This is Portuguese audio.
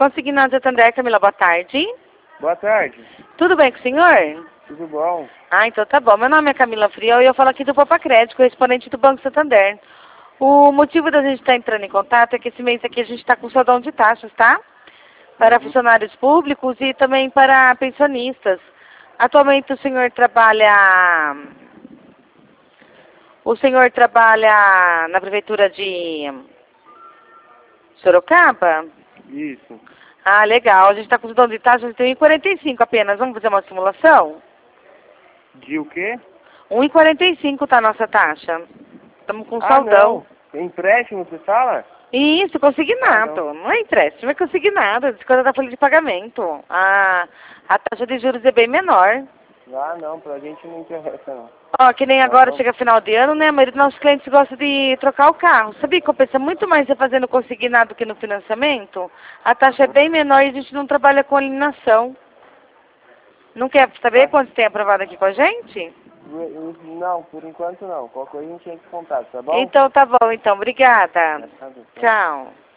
Consignado Santander, Camila, boa tarde. Boa tarde. Tudo bem com o senhor? Tudo bom? Ah, então tá bom. Meu nome é Camila Friel e eu falo aqui do Poupa Crédito, correspondente do Banco Santander. O motivo da gente estar entrando em contato é que esse mês aqui a gente está com saldão de taxas, tá? Para funcionários públicos e também para pensionistas. Atualmente o senhor trabalha... O senhor trabalha na prefeitura de Sorocaba? Isso. Ah, legal. A gente está com saldão de taxas de 1,45 apenas. Vamos fazer uma simulação? De o quê? 1,45 tá a nossa taxa. Estamos com Ah, saldão. não. Empréstimo, você fala? Isso, consignado. Não é empréstimo, é consignado. Desconto da folha de pagamento. A taxa de juros é bem menor. Ah, não. Pra gente não interessa, não. Ó, que nem agora Não. chega final de ano, né? A maioria dos nossos clientes gosta de trocar o carro. Sabia que compensa muito mais você fazendo consignado do que no financiamento? A taxa é bem menor e a gente não trabalha com alienação. Não quer saber quantos tem aprovado aqui com a gente? Não, por enquanto não. Qualquer coisa a gente entra em contato, tá bom? Então tá bom, então. Obrigada. Tá bom. Tchau.